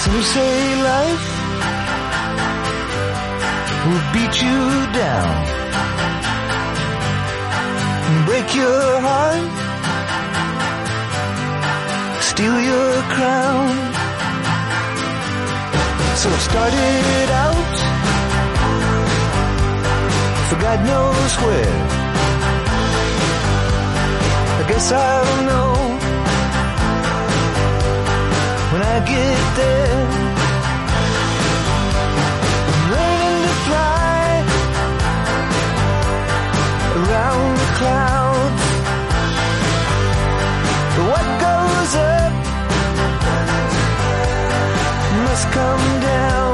Some say life will beat you down, break your heart, steal your crown. So I started out for God knows where. I guess I'll know when I get there. I'm learning to fly around the clouds. What goes up must come down.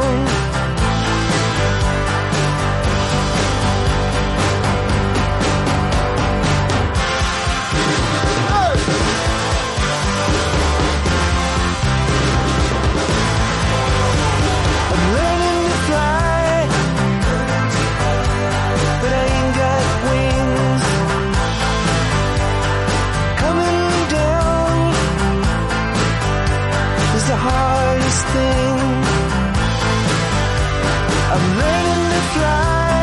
Hardest thing. I'm learning to fly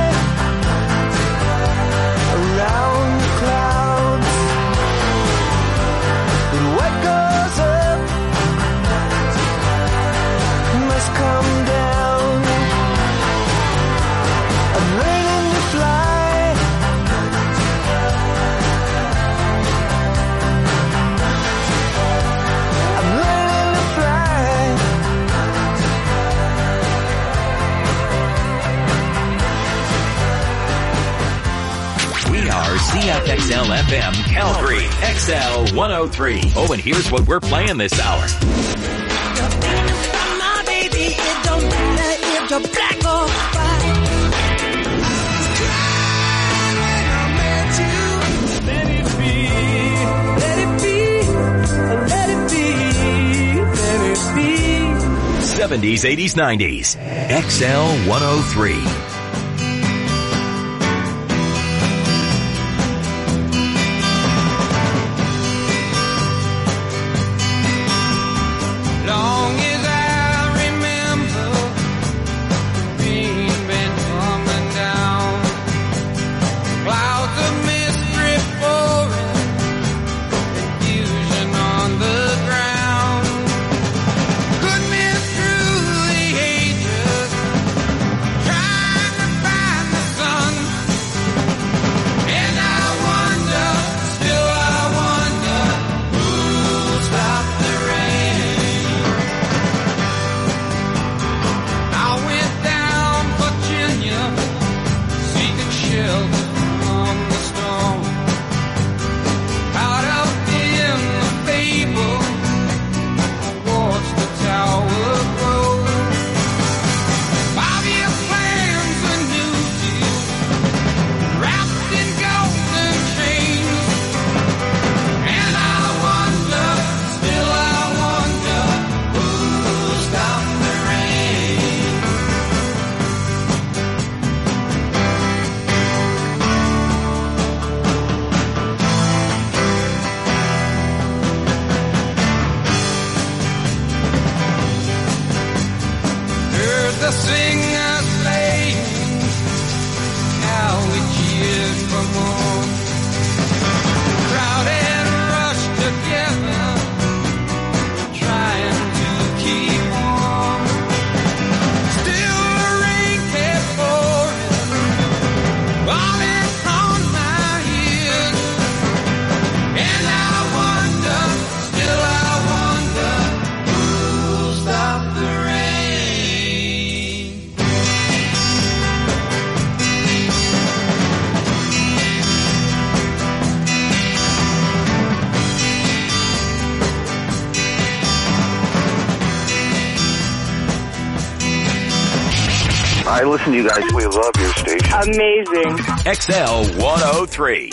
around the clouds. But what goes up must come down. I'm learning to fly. I'm learning to fly. CFXL FM Calgary, XL 103. Oh, and here's what we're playing this hour. My baby, it don't matter if you're black or white. Let it be, let it be, let it be, let it be. 70s, 80s, 90s. XL 103. I listen to you guys. We love your station. Amazing. XL 103.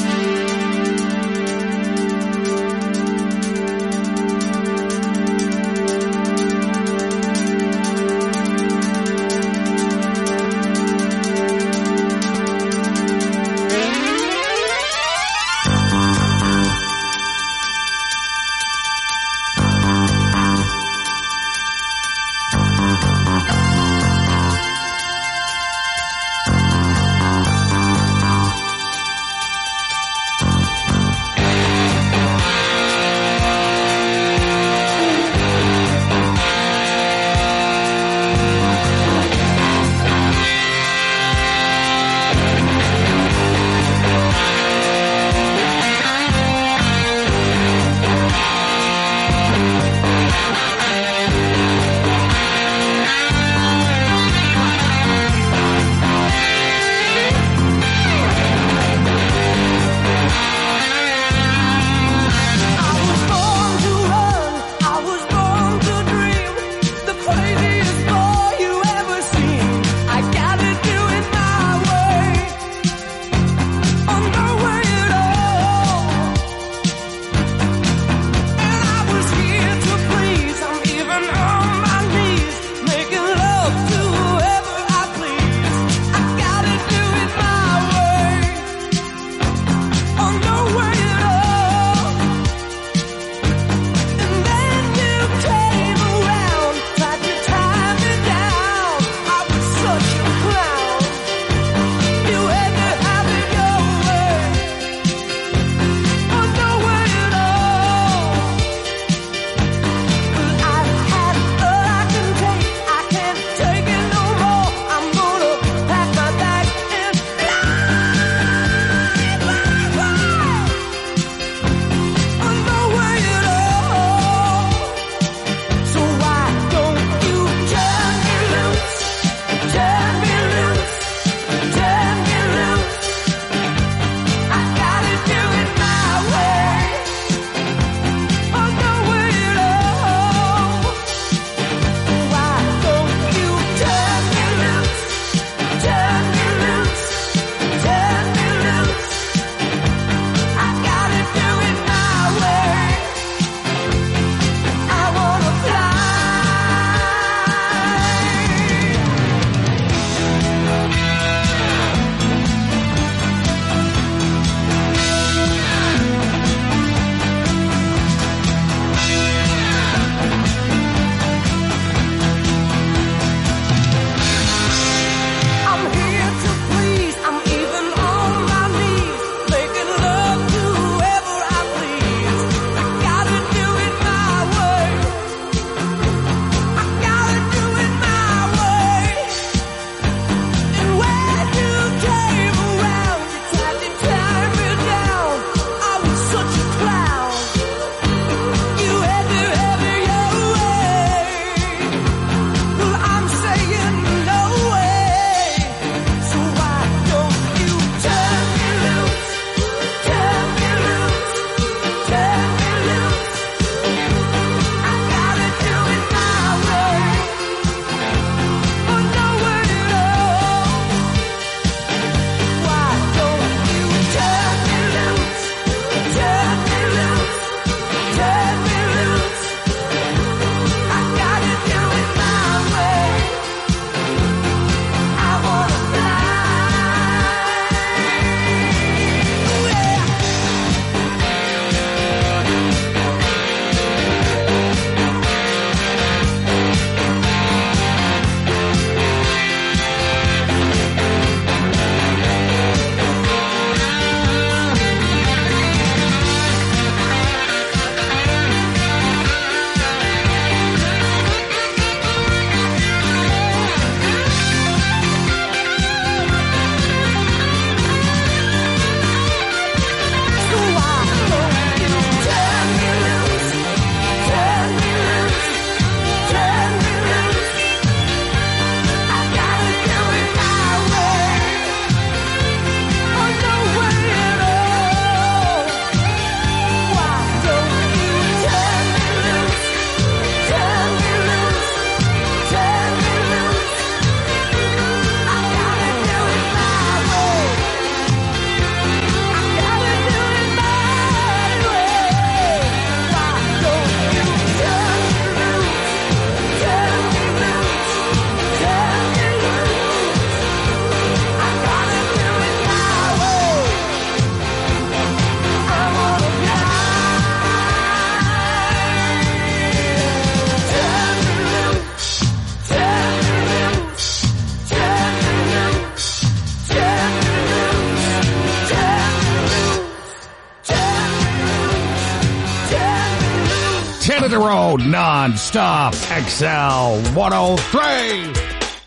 10 in a row, non-stop. XL 103.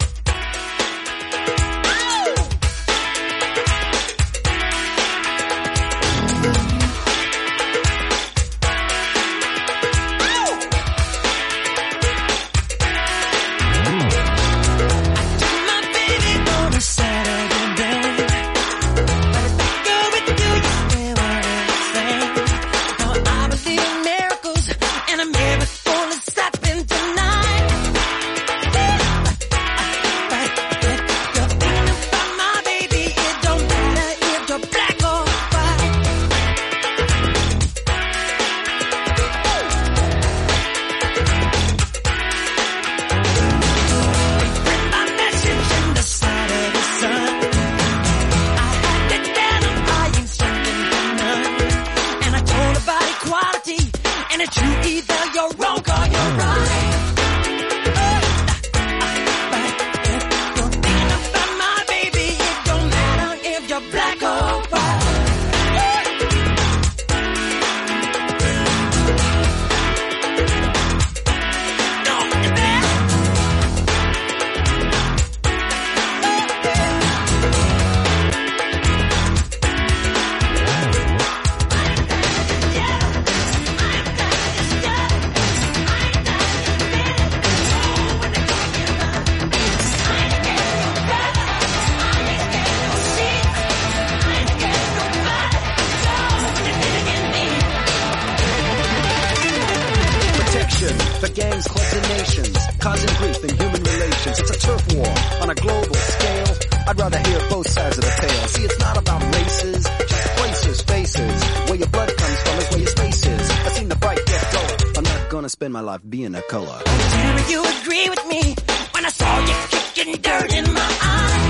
The gangs, clubs, and nations, causing grief in human relations. It's a turf war on a global scale. I'd rather hear both sides of the tale. See, it's not about races, just places, faces. Where your blood comes from is where your space is. I've seen the fight get duller. I'm not gonna spend my life being a color. Dare you agree with me when I saw you kicking dirt in my eye?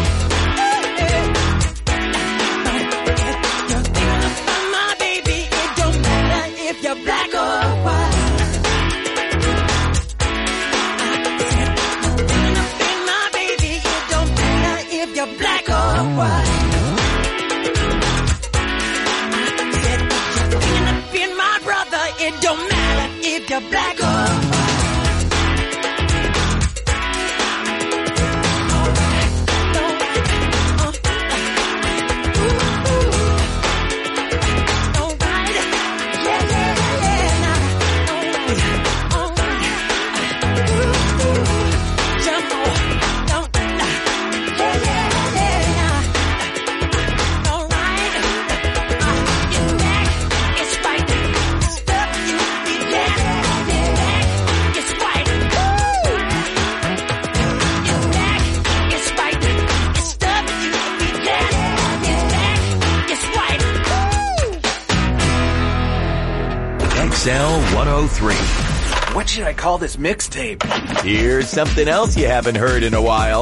You're thinking about my baby. It don't matter if you're black or white. You're black or white. I said you're thinking of being my brother. It don't matter if you're black or white. XL 103. What should I call this mixtape? Here's something else you haven't heard in a while.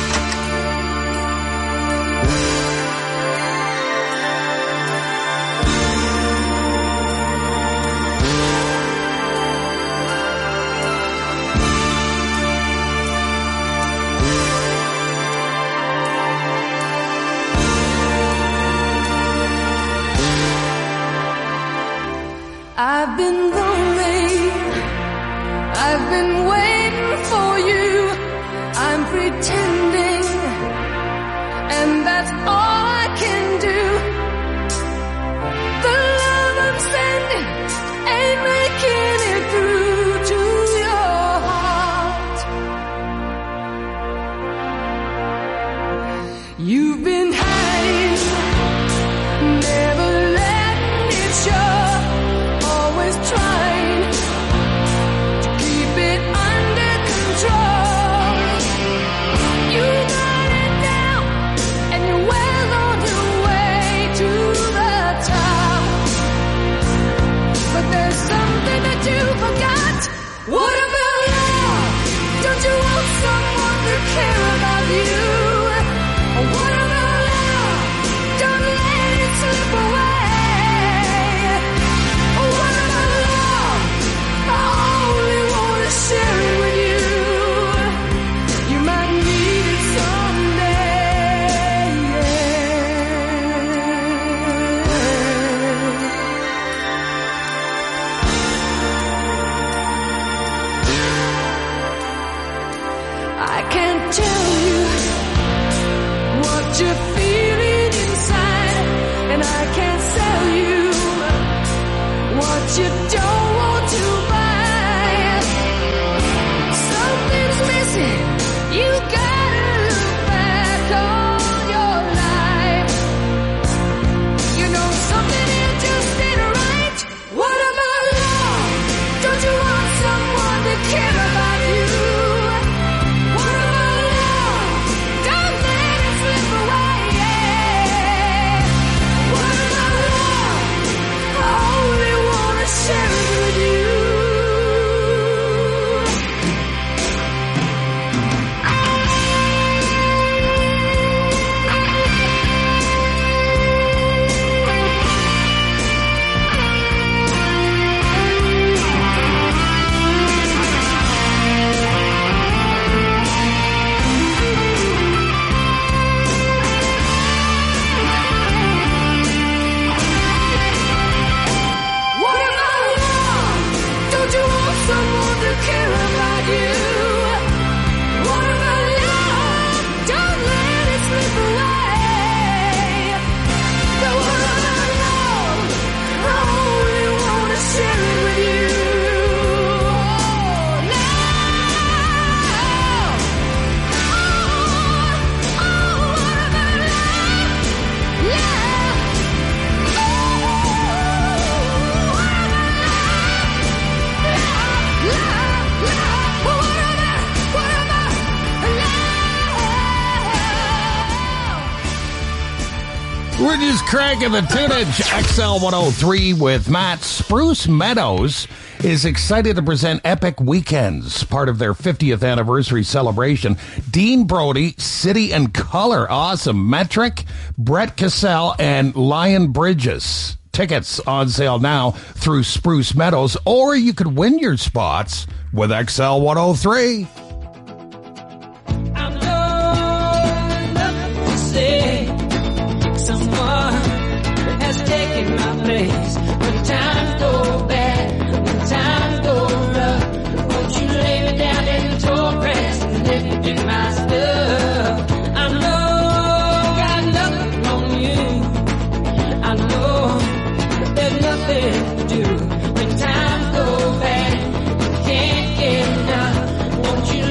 I've been lonely, I've been waiting for you, I'm pretending what you're feeling inside, and I can't sell you what you don't want to buy. Something's missing. You gotta look back on your life. You know something here just ain't right. What about love? Don't you want someone to care about you? What about love? Don't let it slip away. What about love? I only wanna share it with you. What about love? Don't you want someone to care about you? What about love? Don't let it slip away. But what about love? I only wanna share it with you. Oh, what about love? Love. We're just cranking the tunage. XL 103 with Matt. Spruce Meadows is excited to present Epic Weekends, part of their 50th anniversary celebration. Dean Brody, City and Color, awesome. Metric, Brett Cassell, and Lion Bridges. Tickets on sale now through Spruce Meadows, or you could win your spots with XL 103. I'm nothing to say. Someone has taken my place. When times go bad, when times go rough, won't you lay me down in the tall grass and let me do my stuff? I know got nothing on you. I know there's nothing to do when times go bad. You can't get enough. Won't you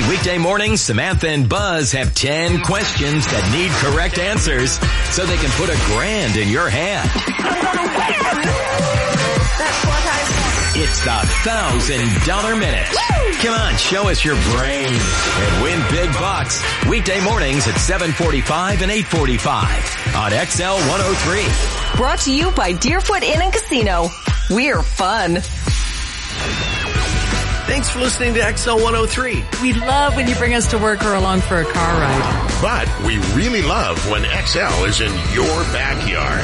Weekday mornings, Samantha and Buzz have 10 questions that need correct answers so they can put $1,000 in your hand. It's the $1,000 Minute. Come on, show us your brain and win big bucks. Weekday mornings at 7:45 and 8:45 on XL 103. Brought to you by Deerfoot Inn and Casino. We're fun. Thanks for listening to XL 103. We love when you bring us to work or along for a car ride. But we really love when XL is in your backyard.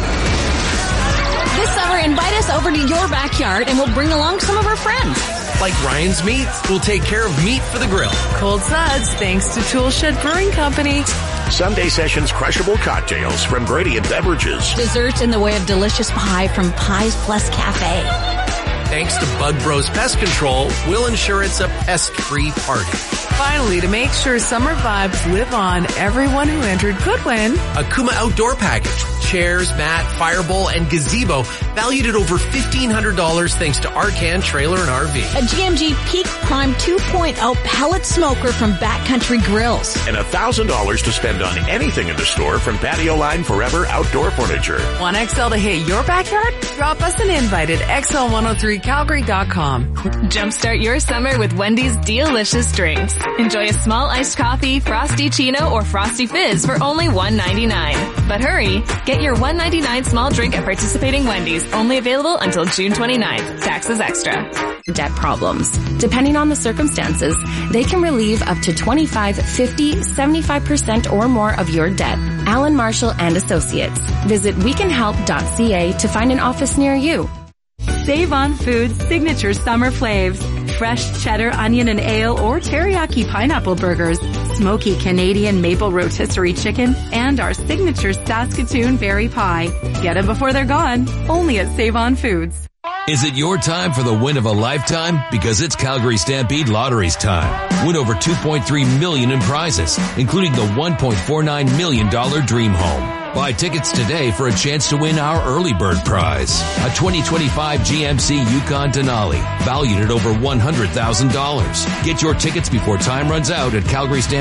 This summer, invite us over to your backyard and we'll bring along some of our friends. Like Ryan's Meats, we'll take care of meat for the grill. Cold Suds, thanks to Toolshed Brewing Company. Sunday Sessions crushable cocktails from Gradient Beverages. Desserts in the way of delicious pie from Pies Plus Cafe. Thanks to Bug Bros Pest Control, we'll ensure it's a pest-free party. Finally, to make sure summer vibes live on, everyone who entered could win a Kuma Outdoor Package. Chairs, mat, fire bowl, and gazebo valued at over $1,500 thanks to Arcan Trailer and RV. A GMG Peak Prime 2.0 pellet smoker from Backcountry Grills. And $1,000 to spend on anything in the store from Patio Line Forever Outdoor Furniture. Want XL to hit your backyard? Drop us an invite at xl103calgary.com. Jumpstart your summer with Wendy's delicious drinks. Enjoy a small iced coffee, Frosty Chino, or Frosty Fizz for only $1.99. But hurry, get your $1.99 small drink at participating Wendy's, only available until June 29th. Taxes extra. Debt problems. Depending on the circumstances, they can relieve up to 25, 50, 75% or more of your debt. Alan Marshall and Associates. Visit wecanhelp.ca to find an office near you. Save on Foods signature summer flaves. Fresh cheddar, onion, and ale or teriyaki pineapple burgers, smoky Canadian maple rotisserie chicken, and our signature Saskatoon berry pie. Get them before they're gone. Only at Save on Foods. Is it your time for the win of a lifetime? Because it's Calgary Stampede Lottery's time. Win over $2.3 million in prizes, including the $1.49 million Dream Home. Buy tickets today for a chance to win our early bird prize, a 2025 GMC Yukon Denali, valued at over $100,000. Get your tickets before time runs out at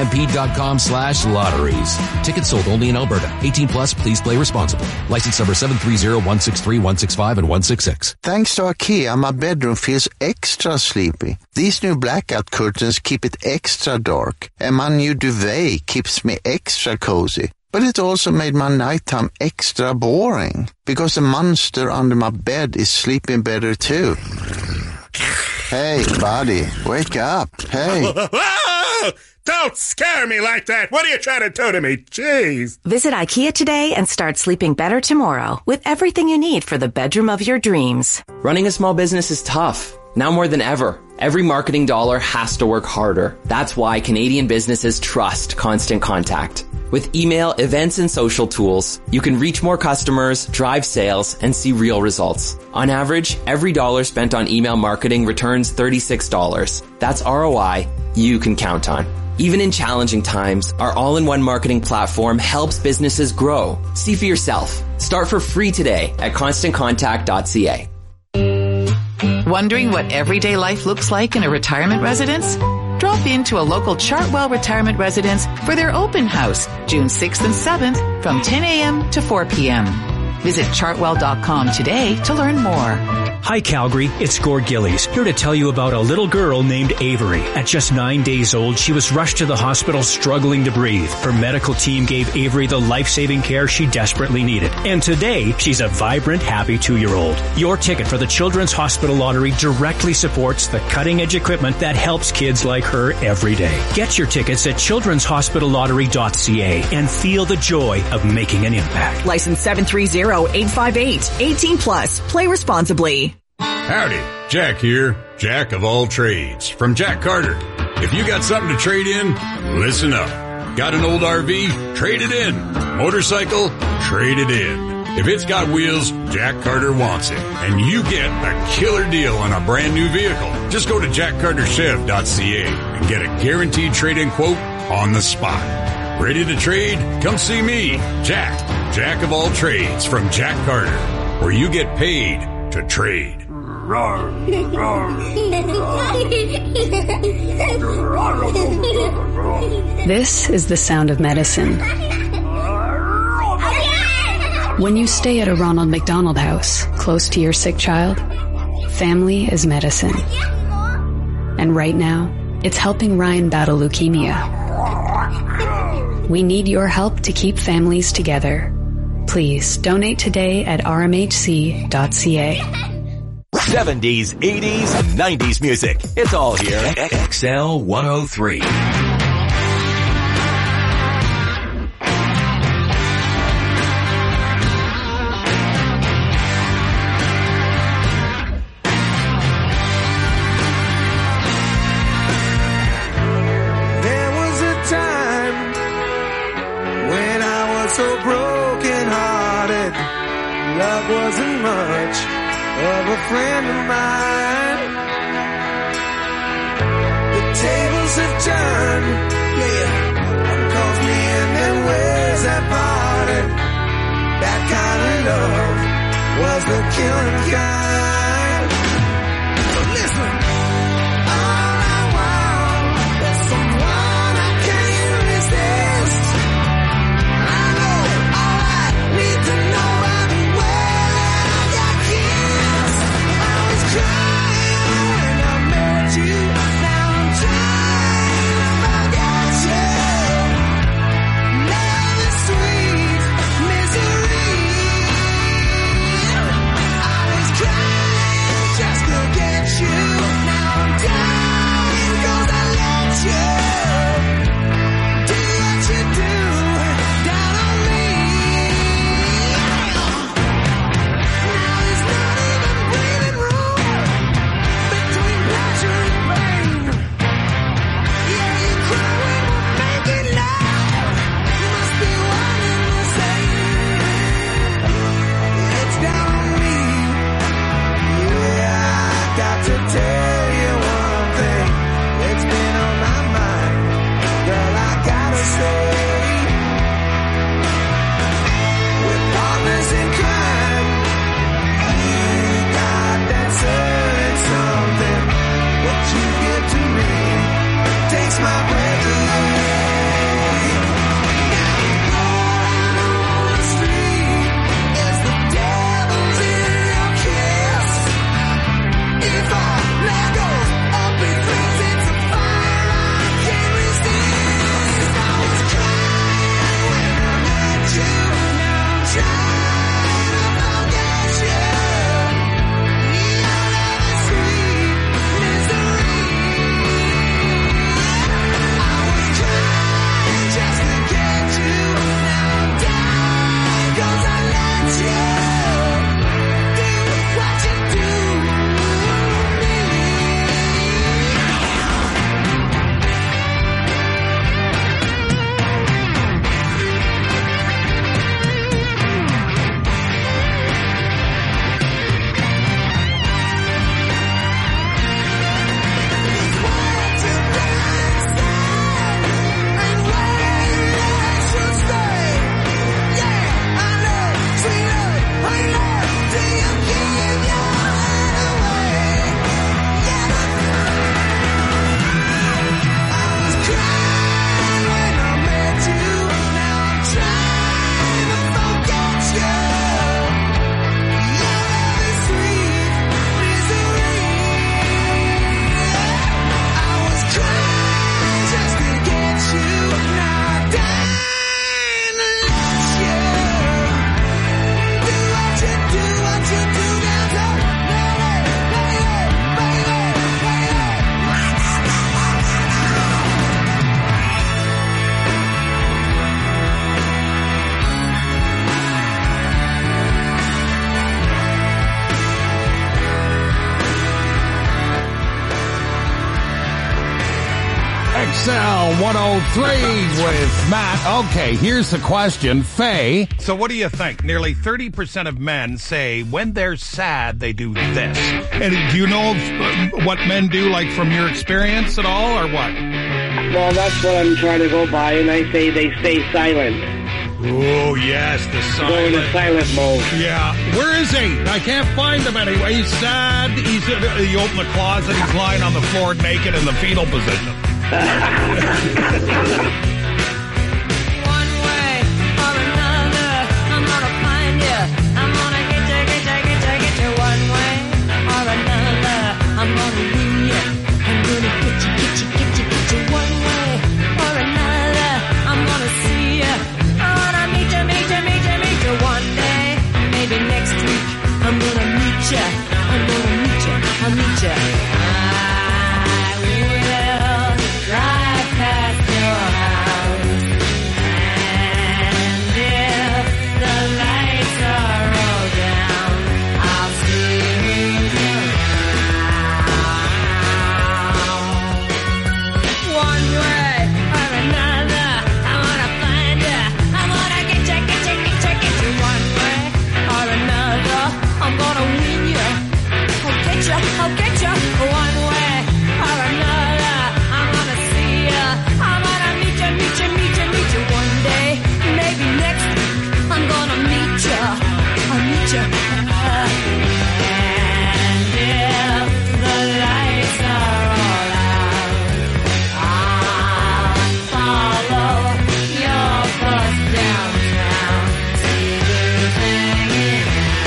calgarystampede.com/lotteries. Tickets sold only in Alberta. 18 plus, please play responsibly. License number 730-163, 165, and 166. Thanks to IKEA, my bedroom feels extra sleepy. These new blackout curtains keep it extra dark, and my new duvet keeps me extra cozy. But it also made my nighttime extra boring, because the monster under my bed is sleeping better too. Hey, buddy, wake up. Hey. Don't scare me like that. What are you trying to do to me? Jeez. Visit IKEA today and start sleeping better tomorrow with everything you need for the bedroom of your dreams. Running a small business is tough. Now more than ever, every marketing dollar has to work harder. That's why Canadian businesses trust Constant Contact. With email, events, and social tools, you can reach more customers, drive sales, and see real results. On average, every dollar spent on email marketing returns $36. That's ROI you can count on. Even in challenging times, our all-in-one marketing platform helps businesses grow. See for yourself. Start for free today at constantcontact.ca. Wondering what everyday life looks like in a retirement residence? Drop into a local Chartwell retirement residence for their open house, June 6th and 7th from 10 a.m. to 4 p.m. Visit chartwell.com today to learn more. Hi Calgary, it's Gord Gillies, here to tell you about a little girl named Avery. At just 9 days old, she was rushed to the hospital struggling to breathe. Her medical team gave Avery the life-saving care she desperately needed. And today, she's a vibrant, happy 2-year-old. Your ticket for the Children's Hospital Lottery directly supports the cutting-edge equipment that helps kids like her every day. Get your tickets at children'shospitallottery.ca and feel the joy of making an impact. License 730-858. 18 plus. Play responsibly. Howdy, Jack here, Jack of all trades, from Jack Carter. If you got something to trade in, listen up. Got an old RV? Trade it in. Motorcycle? Trade it in. If it's got wheels, Jack Carter wants it. And you get a killer deal on a brand new vehicle. Just go to jackcarterchev.ca and get a guaranteed trade-in quote on the spot. Ready to trade? Come see me, Jack of all trades, from Jack Carter, where you get paid to trade. This is the sound of medicine. When you stay at a Ronald McDonald House, close to your sick child, family is medicine. And right now, it's helping Ryan battle leukemia. We need your help to keep families together. Please donate today at rmhc.ca. 70s, 80s, and 90s music. It's all here. XL 103. Wasn't much of a friend of mine. The tables have turned, yeah. One calls me and then ways that parted. That kind of love was the killing kind. So listen, all I want is someone I can't resist. I know all I need to know. XL 103 with Matt. Okay, here's the question. Faye, so what do you think? Nearly 30% of men say when they're sad, they do this. And do you know what men do, like from your experience at all, or what? Well, that's what I'm trying to go by, and I say they stay silent. Oh, yes, the silent. Go into silent mode. Yeah. Where is he? I can't find him anyway. He's sad. You open the closet, he's lying on the floor naked in the fetal position. One way or another, I'm gonna find you. I'm gonna get you. One way or another, I'm gonna win you. I'm gonna get you. One way or another, I'm gonna see you. I wanna meet you. One day, maybe next week, I'm gonna meet you. I'll meet you. I will drive past your house, and if the lights are all down, I'll see you around. One way or another, I wanna find you. I wanna get you. One way or another, I'm gonna win you. I'll get you. One way or another, I'm gonna see you. I'm gonna meet you. One day, maybe next week, I'm gonna meet you. I'll meet you. And if the lights are all out, I'll follow your bus downtown. See who's hanging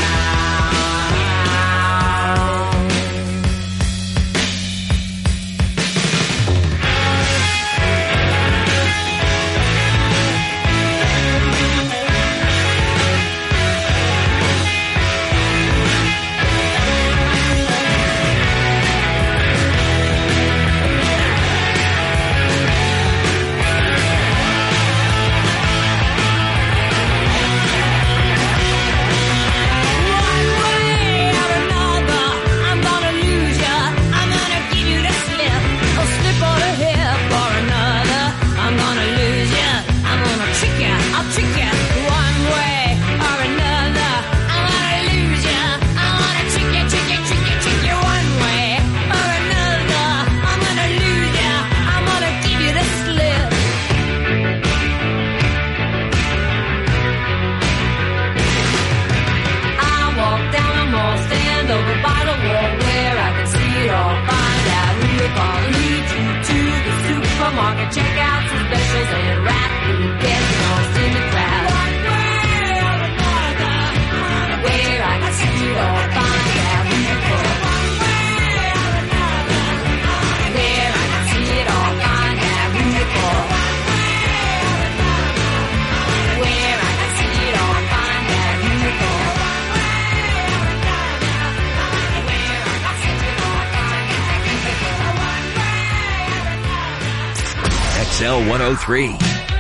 checkouts and specials and rap who gets lost in the crowd. Where I can see it all, find out who you for. Where I can see it all, find out who you for. Where I can see it all, find out who you for. Where I can see it all, find out who you for. XL 103.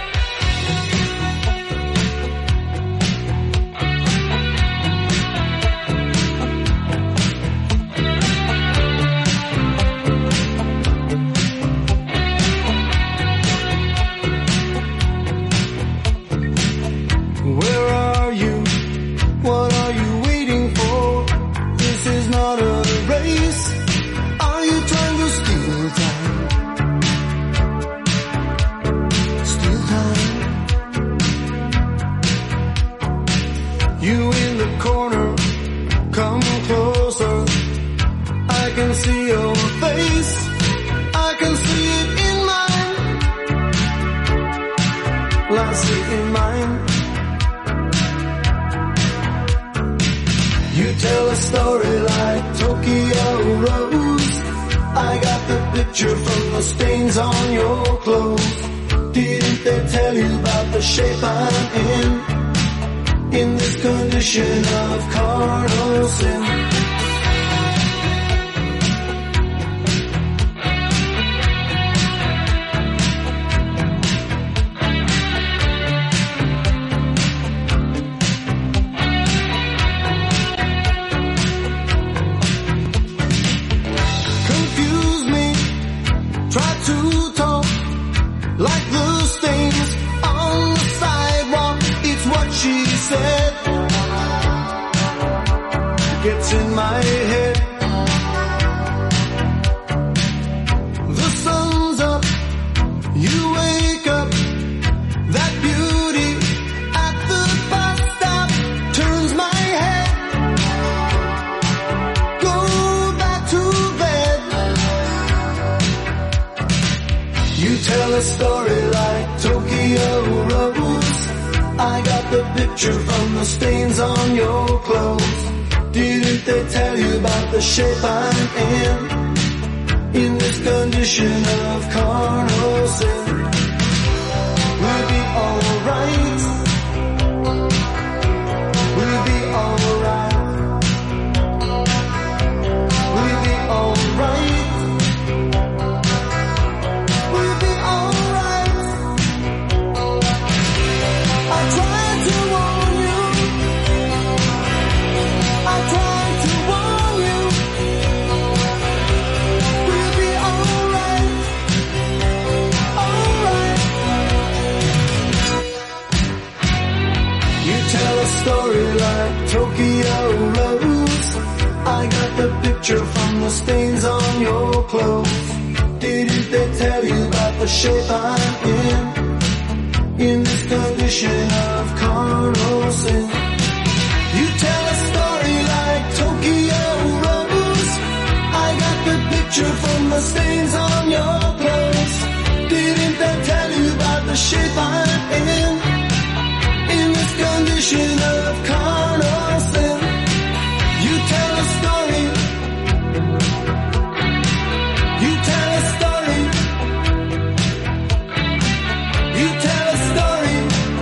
Where are you? What are you waiting for? This is not a race. Are you trying to steal time? Steal time. You in the corner, come closer. I can see your face. I can see it in mine. Well, I see it in mine. You tell a story like Tokyo Rose. I got the picture from the stains on your clothes. Didn't they tell you about the shape I'm in this condition of carnal sin? Confuse me, try to talk like the stains on the sidewalk. It's what she said. Gets in my head. The sun's up, you wake up. That beauty at tell a story like Tokyo Rose. I got the picture from the stains on your clothes. Didn't they tell you about the shape I'm in this condition of carnal sin? We'll be alright. We'll be alright. We'll be alright. We'll be alright. I tried to warn you. I tried to warn you. We'll be alright. Alright. You tell a story like Tokyo Rose. I got the picture from the stains on your clothes. Didn't they tell you about the shape I'm in this condition of carnal sin? You tell a story like Tokyo Rose. I got the picture from the stains on your clothes. Didn't they tell you about the shape I'm in this condition of carnal sin? You tell a story. You tell a story. You tell a story.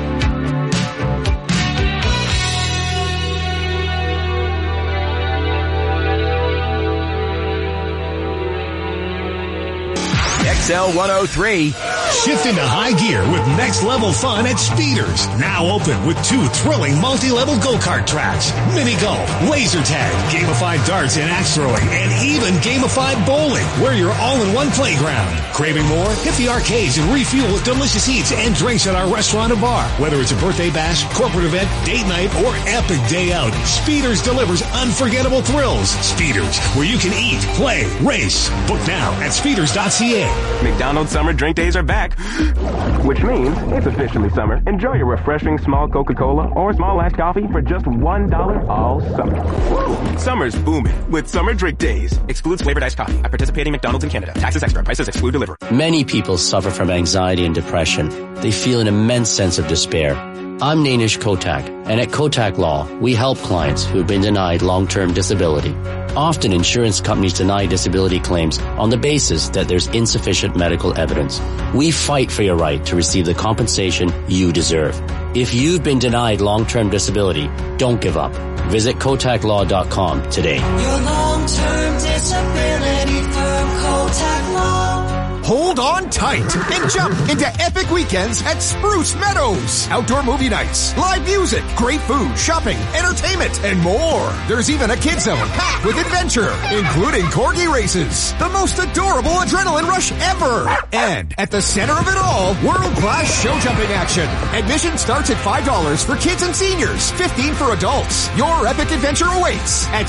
XL 103. Shift into high gear with next level fun at Speeders. Now open with 2 thrilling multi-level go-kart tracks, mini golf, laser tag, gamified darts and axe throwing, and even gamified bowling, where you're all in one playground. Craving more? Hit the arcades and refuel with delicious eats and drinks at our restaurant and bar. Whether it's a birthday bash, corporate event, date night, or epic day out, Speeders delivers unforgettable thrills. Speeders, where you can eat, play, race. Book now at speeders.ca. McDonald's summer drink days are back, which means it's officially summer. Enjoy a refreshing small Coca-Cola or small iced coffee for just $1 all summer. Whoa. Summer's booming with summer drink days. Excludes flavored iced coffee at participating McDonald's in Canada. Taxes extra. Prices exclude delivery. Many people suffer from anxiety and depression. They feel an immense sense of despair. I'm Nainish Kotak, and at Kotak Law, we help clients who have been denied long-term disability. Often insurance companies deny disability claims on the basis that there's insufficient medical evidence. We fight for your right to receive the compensation you deserve. If you've been denied long-term disability, don't give up. Visit KotakLaw.com today. Your long-term disability firm, Kotak Law. Hold on tight and jump into epic weekends at Spruce Meadows. Outdoor movie nights, live music, great food, shopping, entertainment, and more. There's even a kid zone packed with adventure, including corgi races, the most adorable adrenaline rush ever. And at the center of it all, world-class show jumping action. Admission starts at $5 for kids and seniors, $15 for adults. Your epic adventure awaits at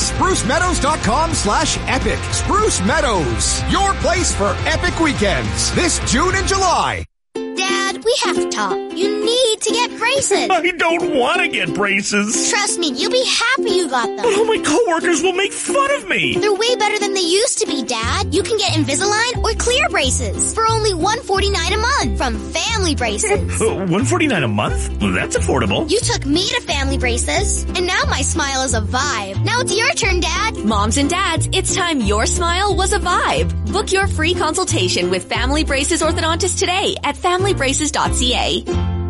sprucemeadows.com/epic. Spruce Meadows, your place for epic weekends this June and July. Dad, we have to talk. You need to get braces. I don't want to get braces. Trust me, you'll be happy you got them. But all my coworkers will make fun of me. They're way better than they used to be, Dad. You can get Invisalign or clear braces for only $149 a month from Family Braces. $149 a month? Well, that's affordable. You took me to Family Braces, and now my smile is a vibe. Now it's your turn, Dad. Moms and dads, it's time your smile was a vibe. Book your free consultation with Family Braces Orthodontist today at familybraces.ca.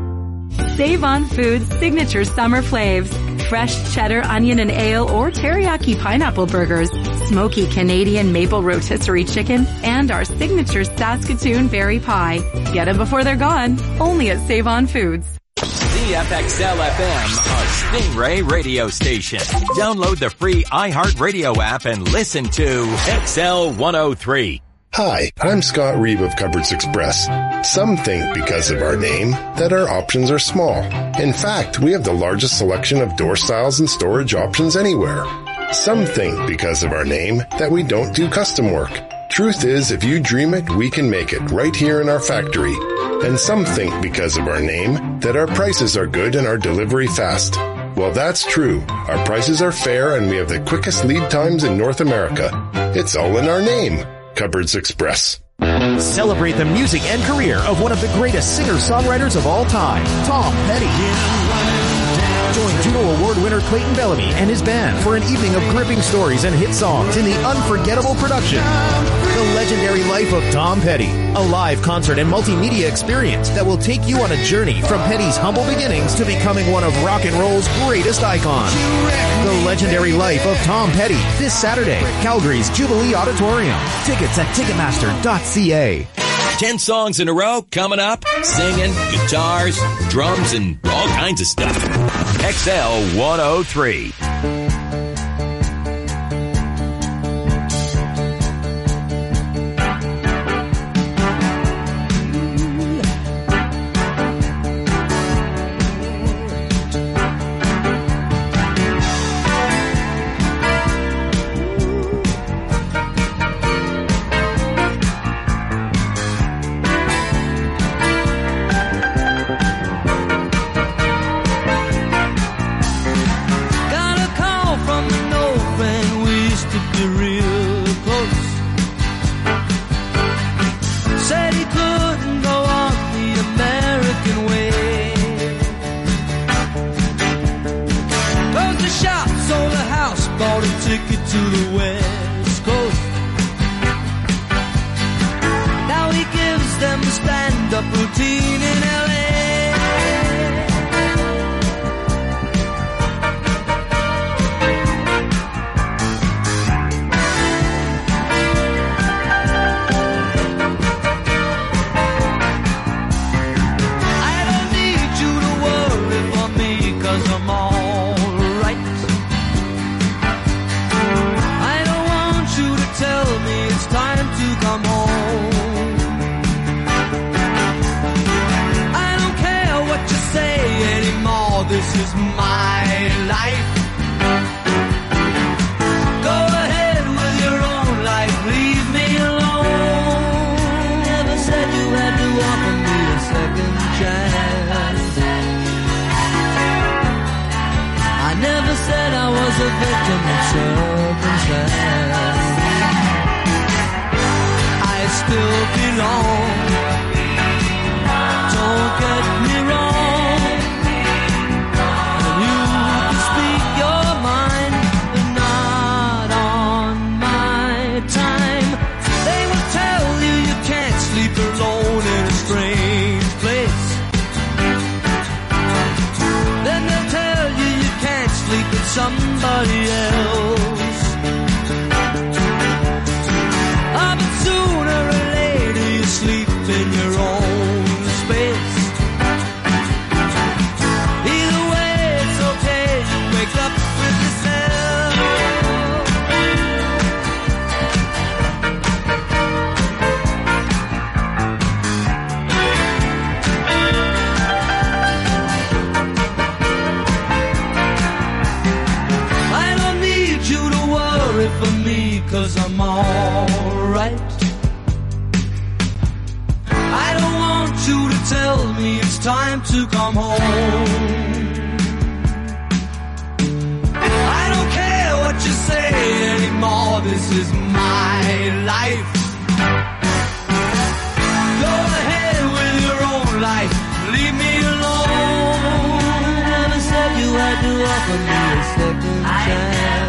Save on Foods signature summer flavs. Fresh cheddar, onion, and ale or teriyaki pineapple burgers, smoky Canadian maple rotisserie chicken, and our signature Saskatoon berry pie. Get them before they're gone. Only at Save on Foods. CFXL FM, a Stingray radio station. Download the free iHeartRadio app and listen to XL 103. Hi, I'm Scott Reeve of Cupboards Express. Some think because of our name that our options are small. In fact, we have the largest selection of door styles and storage options anywhere. Some think because of our name that we don't do custom work. Truth is, if you dream it, we can make it right here in our factory. And some think because of our name that our prices are good and our delivery fast. Well, that's true. Our prices are fair and we have the quickest lead times in North America. It's all in our name. Cupboards Express. Celebrate the music and career of one of the greatest singer-songwriters of all time, Tom Petty. Join Juno Award winner Clayton Bellamy and his band for an evening of gripping stories and hit songs in the unforgettable production, The Legendary Life of Tom Petty, a live concert and multimedia experience that will take you on a journey from Petty's humble beginnings to becoming one of rock and roll's greatest icons. The Legendary Life of Tom Petty, this Saturday, Calgary's Jubilee Auditorium. Tickets at Ticketmaster.ca. 10 songs in a row coming up. Singing, guitars, drums, and all kinds of stuff. XL 103. Somebody else. But sooner or later you sleep in your own space. Either way it's okay, you wake up with for me, 'cause I'm alright. I don't want you to tell me it's time to come home. I don't care what you say anymore, this is my life. Go ahead with your own life, leave me alone. Never said you had to offer me a second chance.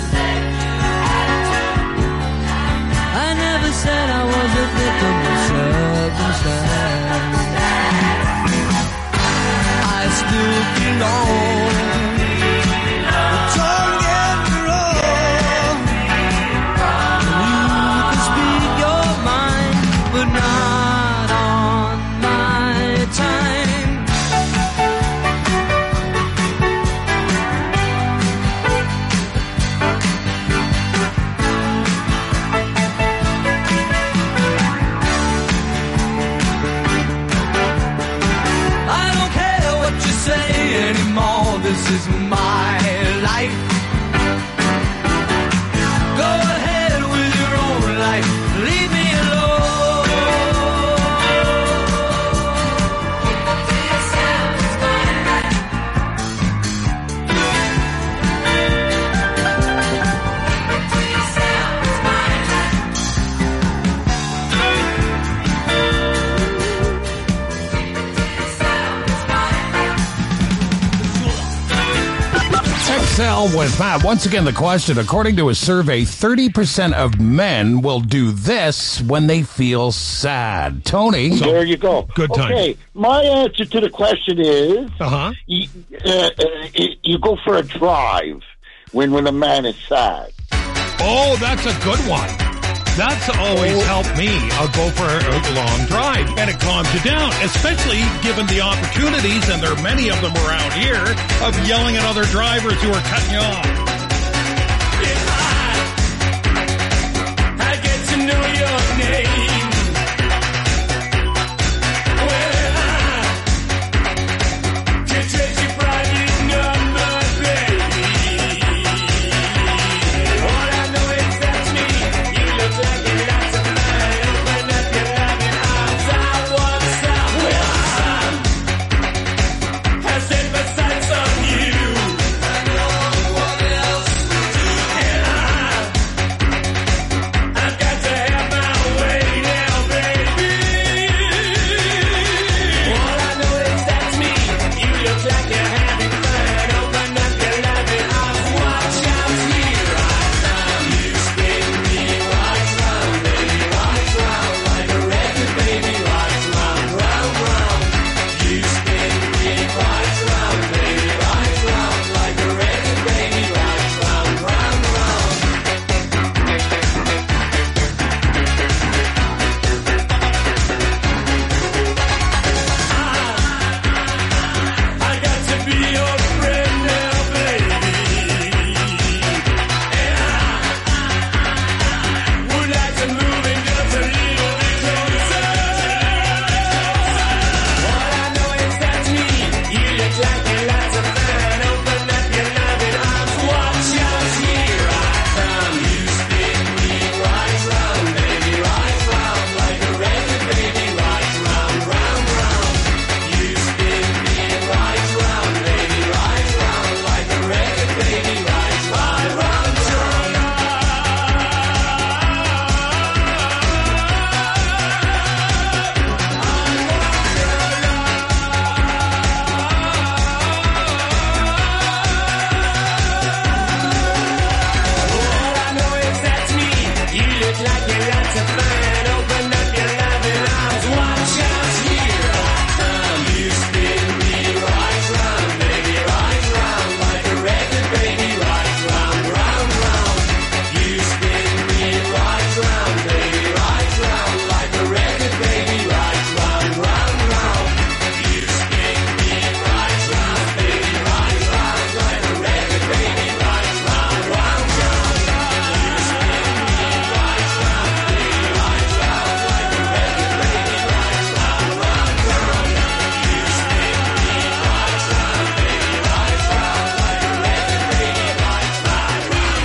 Said I was a victim of circumstance. I still belong. Don't get me wrong. You can speak your mind, but not on my time. This is my life. Go ahead with your own life. Leave me alone. XL with Matt. Once again, the question, according to a survey, 30% of men will do this when they feel sad. Tony? There you go. Good time. Okay, my answer to the question is, you go for a drive when a man is sad. Oh, that's a good one. That's always helped me. I'll go for a long drive, and it calms you down, especially given the opportunities, and there are many of them around here, of yelling at other drivers who are cutting you off. I get to know your name. Well, I can trace your private number, baby. All I know is that's me. You look like you got some mind. Open up your loving arms. I want some. Well, I set my sights on you. I know what else to do. And I've got to have my way now, baby. All I know is that's me. You look like you're having fun. Open up your loving arms. Watch out here. You spin me right round, baby, right round like a record, baby, right round, round, round. You spin me right round, baby, right round like a record, baby, right round, round, round. I got to be your friend now, baby. And I would like to move in just a little bit closer. All I know is that's me. You look like you're lots of fun. Open up your loving arms. Watch out here. I come. You spin me right round, baby, right round like a record, baby, right round, round, round. You spin me right round, baby, right round like a record, baby, right round, round, round. All I know is that's me. You look like you're lots of fun. Open up your loving arms. Watch out here. I come. You spin me right round, baby, right round like a record, baby, right round, round, round. You spin me right round, baby, right round like a record, baby, right round, round, round. You spin me right round, baby, right round like a record, baby, right round, round, round. You spin me right round, baby, right round like a record, baby, right round, round, round. You spin me right round, baby, right round like a record, baby, right round, round,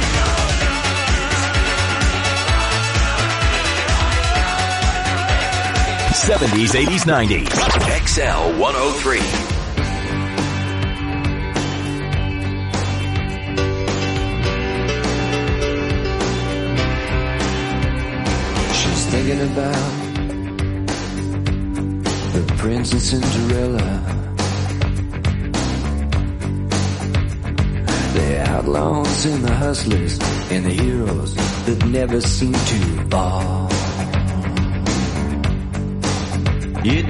round. 70s, 80s, 90s. XL 103. She's thinking about the Prince and Cinderella, the outlaws and the hustlers, and the heroes that never seem to fall. It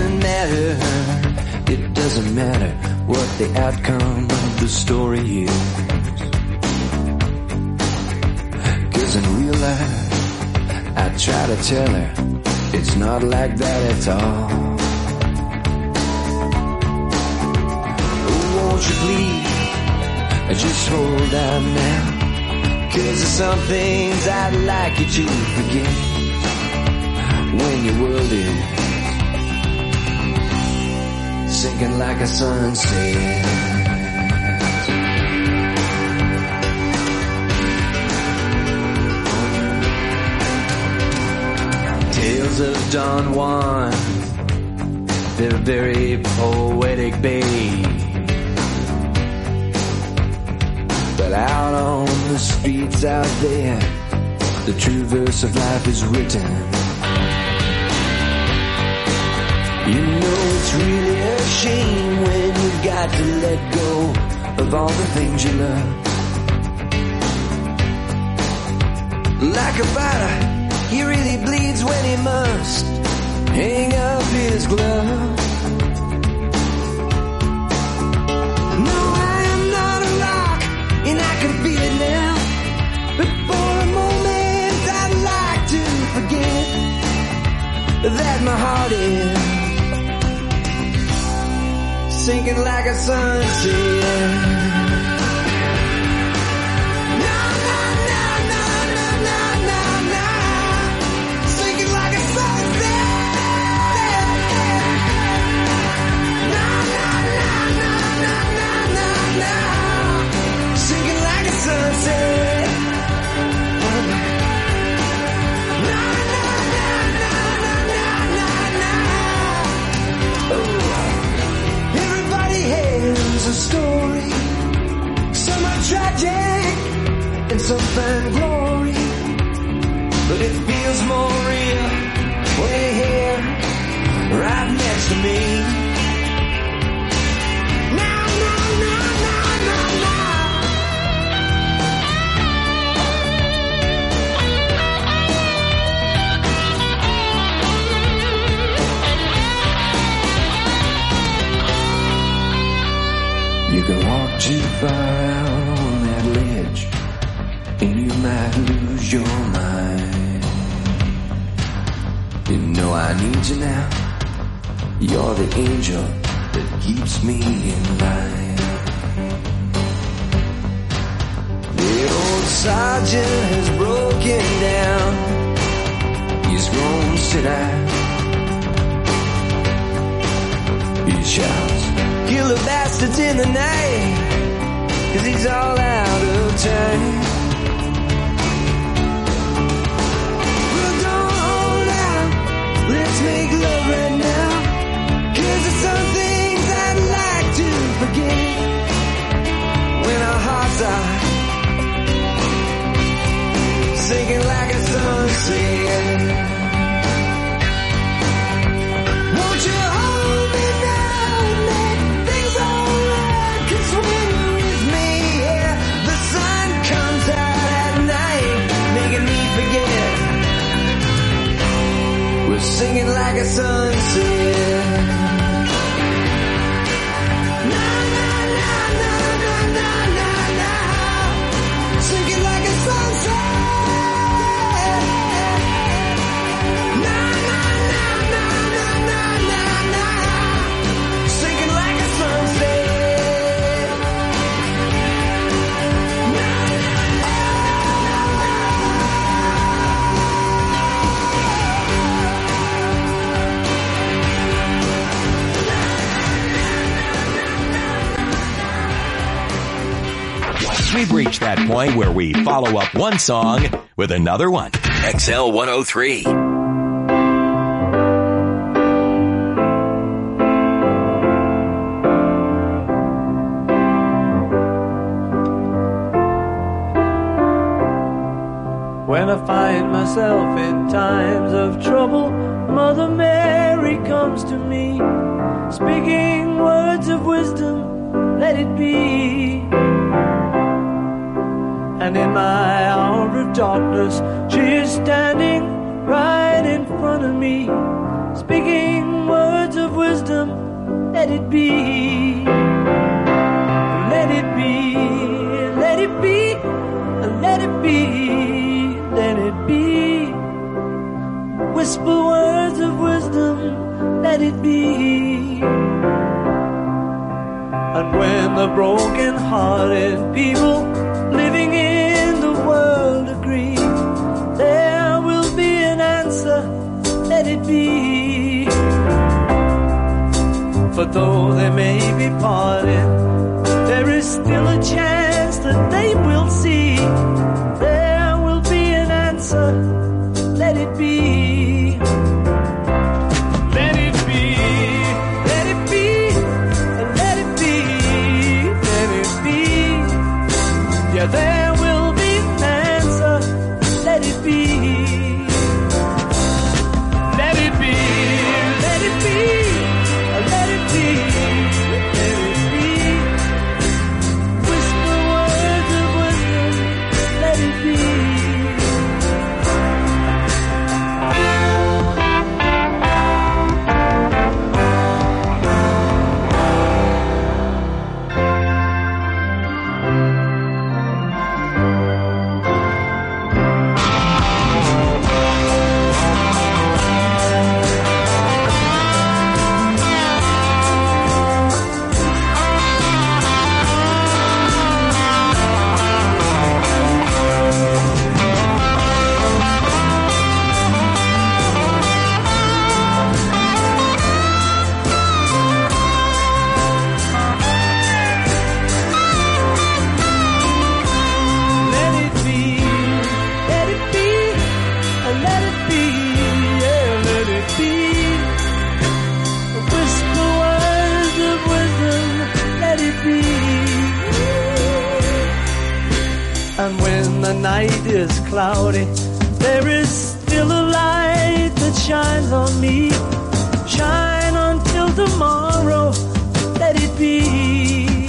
doesn't matter what the outcome of the story is, 'cause in real life I try to tell her it's not like that at all. Oh, won't you please just hold on now, 'cause there's some things I'd like you to forget when your world is sinking like a sunset. Tales of Don Juan, they're very poetic, babe. But out on the streets out there, the true verse of life is written. You know it's really a shame when you've got to let go of all the things you love. Like a fighter, he really bleeds when he must hang up his glove. No, I am not a rock, and I can feel it now. But for a moment, I'd like to forget that my heart is sinking like a sunset. A story, some are tragic and some find glory, but it feels more real when you're here right next to me. You can walk too far out on that ledge, and you might lose your mind. You know I need you now. You're the angel that keeps me in line. The old sergeant has broken down. He's grown sit out. He shouts, kill the bastards in the night, 'cause he's all out of time. Well, don't hold out, let's make love right now, 'cause there's some things I'd like to forget when our hearts are sinking like a sunset. Won't you hold me now and make things alright? 'Cause when you're with me, yeah, the sun comes out at night, making me forget we're singing like a sunset. Na na na na na na na na, singing like a sunset. Na na na na na na na na, singing like a sunset. We've reached that point where we follow up one song with another one. XL 103. When I find myself in times of trouble, Mother Mary comes to me, speaking words of wisdom, let it be. And in my hour of darkness, she is standing right in front of me, speaking words of wisdom, let it be. Let it be, let it be, let it be, let it be. Whisper words of wisdom, let it be. And when the broken-hearted people living in the world agree, there will be an answer, let it be. For though they may be parted, there is still a chance that they will see. There will be an answer, let it be. Let it be, let it be, let it be, let it be. Yeah, there will be an answer, let it be. Let it be, let it be, let it be, let it be. is cloudy, there is still a light that shines on me. Shine until tomorrow, let it be.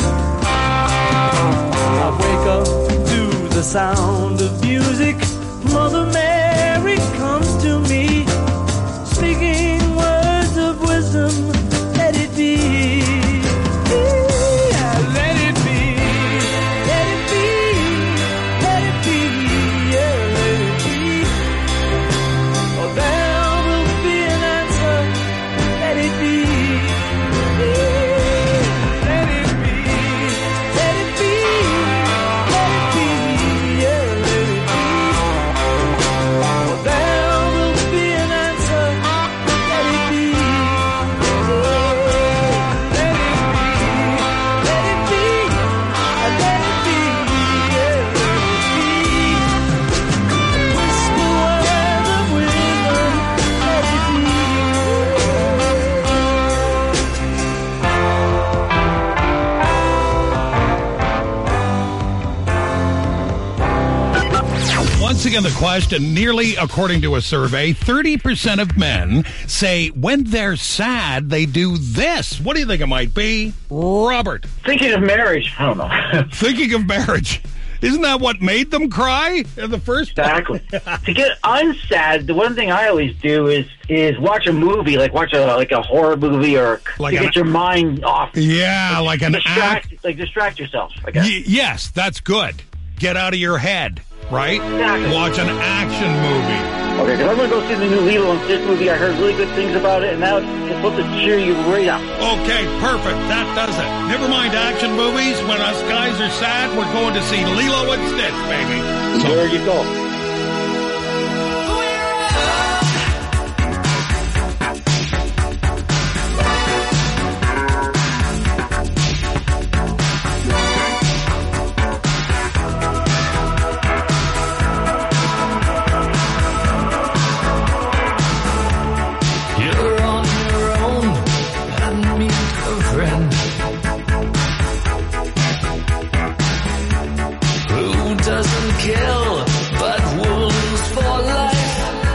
I wake up to the sound of music. Mother Mary comes to me, speaking words of wisdom. Let it be. Yeah, let it be. Let it be. Let it be. Yeah, let it be. Oh, there will be an answer. Let it be. Let it be. Let it be. Let it be. Yeah, let it be. Oh, there will be an answer. Let it be. Once again, the question, nearly according to a survey, 30% of men say when they're sad, they do this. What do you think it might be? Robert. Thinking of marriage. I don't know. Thinking of marriage. Isn't that what made them cry in the first place? Exactly. To get unsad, the one thing I always do is watch a movie, like watch a horror movie, or Like to get your mind off. Yeah, like an act. Distract yourself, I guess. Yes, that's good. Get out of your head, right? Exactly. Watch an action movie. Okay, because I'm going to go see the new Lilo and Stitch movie. I heard really good things about it, and now it's supposed to cheer you right up. Okay, perfect. That does it. Never mind action movies. When us guys are sad, we're going to see Lilo and Stitch, baby. So, there you go. You're on your own and meet a friend who doesn't kill but wounds for life.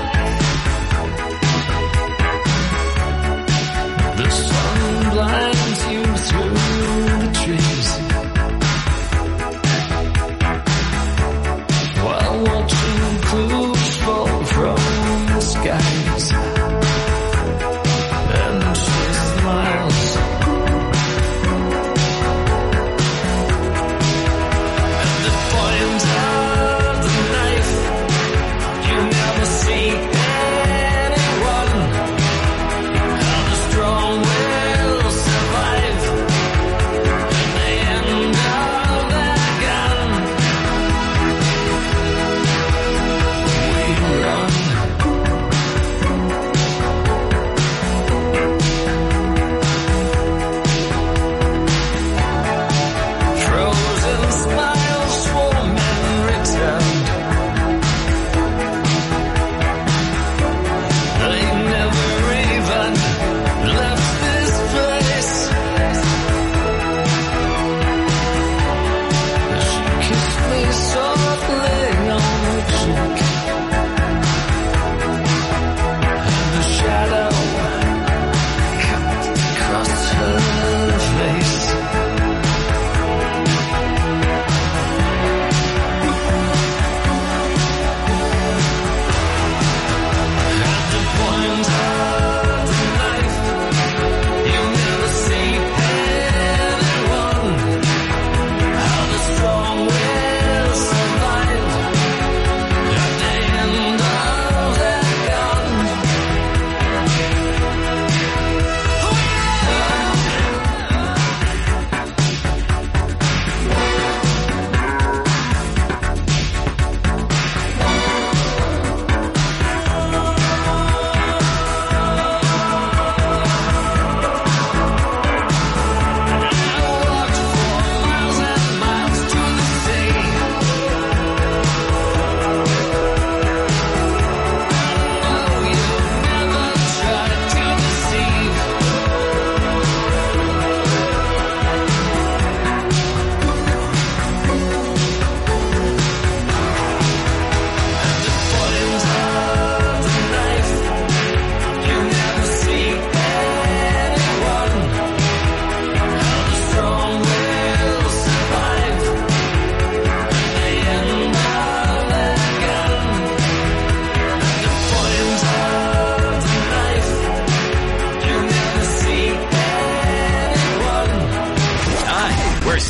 The sun blinds you through the trees while watching clues fall from the skies. And she smiles. At the point of the knife, you never see anyone. How the strong will survive in the end of their gun. We run.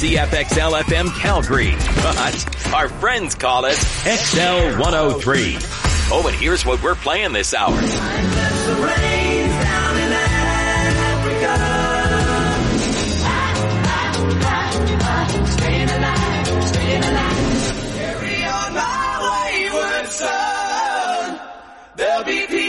CFXL FM Calgary. But our friends call us XL 103. Oh, and here's what we're playing this hour. Staying alive, staying alive. Carry on my wayward son. There'll be people